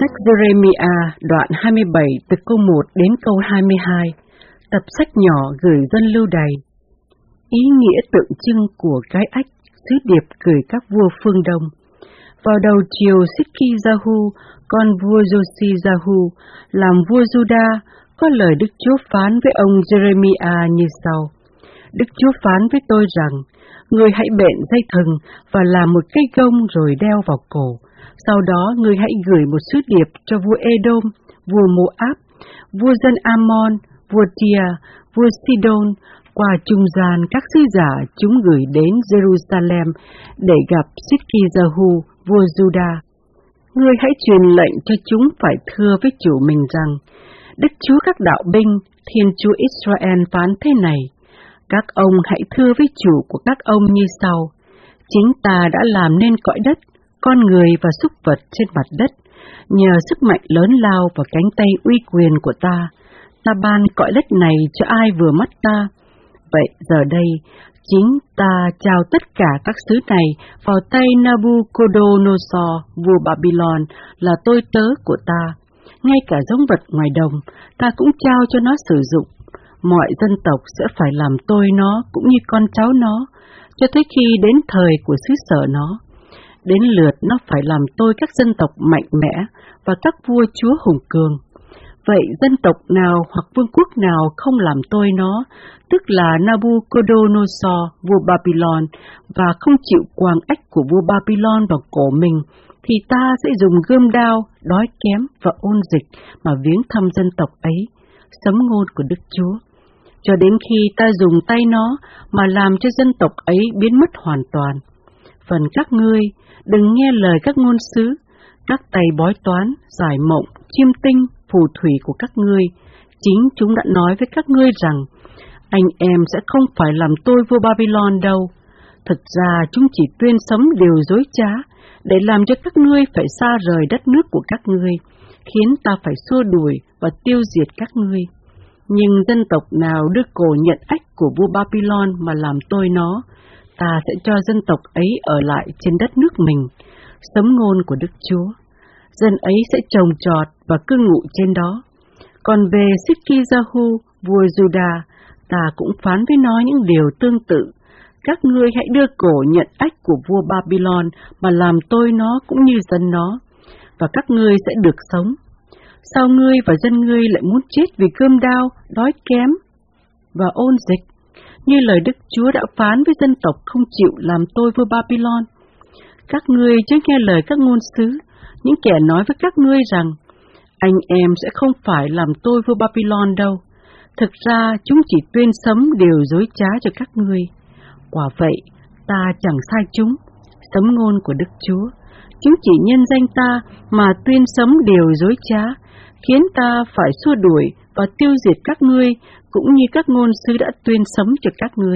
Sách Jeremiah đoạn 27 từ câu 1 đến câu 22, tập sách nhỏ gửi dân lưu đày. Ý nghĩa tượng trưng của cái ách, sứ điệp gửi các vua phương Đông. Vào đầu chiều Sikki-Jahu, con vua Josi-Jahu, làm vua Juda, có lời Đức Chúa phán với ông Jeremiah như sau. Đức Chúa phán với tôi rằng, ngươi hãy bện dây thừng và làm một cây gông rồi đeo vào cổ. Sau đó ngươi hãy gửi một sứ điệp cho vua Edom, vua Moab, vua dân Ammon, vua Tia, vua Sidon, qua trung gian các sứ giả chúng gửi đến Jerusalem để gặp Sikki-Jahu, vua Juda. Ngươi hãy truyền lệnh cho chúng phải thưa với chủ mình rằng, Đức Chúa các đạo binh, Thiên Chúa Israel phán thế này, các ông hãy thưa với chủ của các ông như sau, chính ta đã làm nên cõi đất, con người và súc vật trên mặt đất, nhờ sức mạnh lớn lao và cánh tay uy quyền của ta ban cõi đất này cho ai vừa mắt ta. Vậy giờ đây, chính ta trao tất cả các xứ này vào tay Nabucodonosor, vua Babylon, là tôi tớ của ta. Ngay cả giống vật ngoài đồng, ta cũng trao cho nó sử dụng. Mọi dân tộc sẽ phải làm tôi nó cũng như con cháu nó, cho tới khi đến thời của xứ sở nó. Đến lượt nó phải làm tôi các dân tộc mạnh mẽ và các vua chúa hùng cường. Vậy dân tộc nào hoặc vương quốc nào không làm tôi nó, tức là Nabucodonosor, vua Babylon, và không chịu quàng ách của vua Babylon vào cổ mình, thì ta sẽ dùng gươm đao, đói kém và ôn dịch mà viếng thăm dân tộc ấy, sấm ngôn của Đức Chúa, cho đến khi ta dùng tay nó mà làm cho dân tộc ấy biến mất hoàn toàn. Phần các ngươi, đừng nghe lời các ngôn sứ, các tay bói toán, giải mộng, chiêm tinh, phù thủy của các ngươi. Chính chúng đã nói với các ngươi rằng, anh em sẽ không phải làm tôi vua Babylon đâu. Thực ra chúng chỉ tuyên sấm điều dối trá, để làm cho các ngươi phải xa rời đất nước của các ngươi, khiến ta phải xua đuổi và tiêu diệt các ngươi. Nhưng dân tộc nào đưa cổ nhận ách của vua Babylon mà làm tôi nó, ta sẽ cho dân tộc ấy ở lại trên đất nước mình, sấm ngôn của Đức Chúa. Dân ấy sẽ trồng trọt và cư ngụ trên đó. Còn về Sikki-Jahu, vua Juda, ta cũng phán với nó những điều tương tự. Các ngươi hãy đưa cổ nhận ách của vua Babylon mà làm tôi nó cũng như dân nó, và các ngươi sẽ được sống. Sao ngươi và dân ngươi lại muốn chết vì cơm đao, đói kém và ôn dịch, như lời Đức Chúa đã phán với dân tộc không chịu làm tôi vua Babylon? Các ngươi chớ nghe lời các ngôn sứ, những kẻ nói với các ngươi rằng, anh em sẽ không phải làm tôi vua Babylon đâu. Thực ra chúng chỉ tuyên sấm điều dối trá cho các ngươi. Quả vậy, ta chẳng sai chúng, sấm ngôn của Đức Chúa. Chúng chỉ nhân danh ta mà tuyên sấm điều dối trá, khiến ta phải xua đuổi và tiêu diệt các ngươi, cũng như các ngôn sứ đã tuyên sấm cho các ngươi.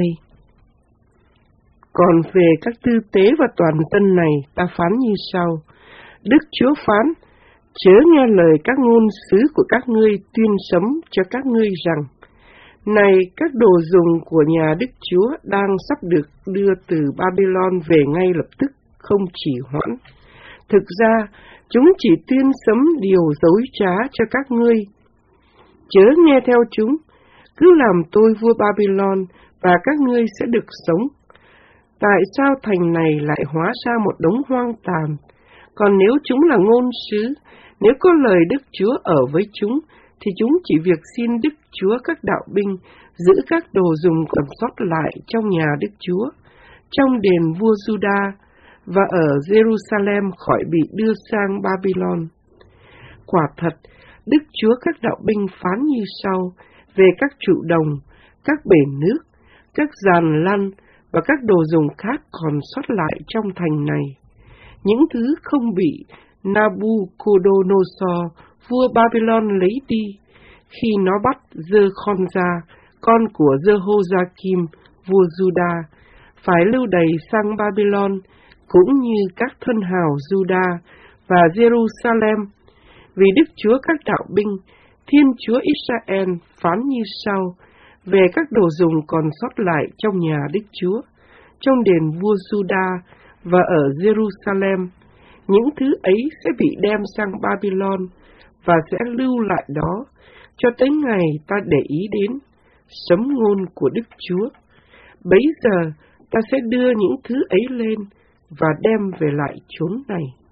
Còn về các tư tế và toàn dân này, ta phán như sau. Đức Chúa phán, chớ nghe lời các ngôn sứ của các ngươi tuyên sấm cho các ngươi rằng, này các đồ dùng của nhà Đức Chúa đang sắp được đưa từ Babylon về ngay lập tức, không trì hoãn. Thực ra, chúng chỉ tuyên sấm điều dối trá cho các ngươi. Chớ nghe theo chúng, cứ làm tôi vua Babylon và các ngươi sẽ được sống. Tại sao thành này lại hóa ra một đống hoang tàn? Còn nếu chúng là ngôn sứ, nếu có lời Đức Chúa ở với chúng, thì chúng chỉ việc xin Đức Chúa các đạo binh giữ các đồ dùng còn sót lại trong nhà Đức Chúa, trong đền vua Juda và ở Jerusalem khỏi bị đưa sang Babylon. Quả thật, Đức Chúa các đạo binh phán như sau về các trụ đồng, các bể nước, các giàn lăn và các đồ dùng khác còn sót lại trong thành này. Những thứ không bị Nabucodonosor, vua Babylon lấy đi, khi nó bắt Giê-khon-ra, con của Giê-hô-gia-kim, vua Juda, phải lưu đày sang Babylon, cũng như các thân hào Juda và Jerusalem, vì Đức Chúa các đạo binh, Thiên Chúa Israel phán như sau về các đồ dùng còn sót lại trong nhà Đức Chúa, trong đền vua Juda và ở Jerusalem, những thứ ấy sẽ bị đem sang Babylon và sẽ lưu lại đó cho tới ngày ta để ý đến sấm ngôn của Đức Chúa. Bấy giờ ta sẽ đưa những thứ ấy lên và đem về lại chốn này.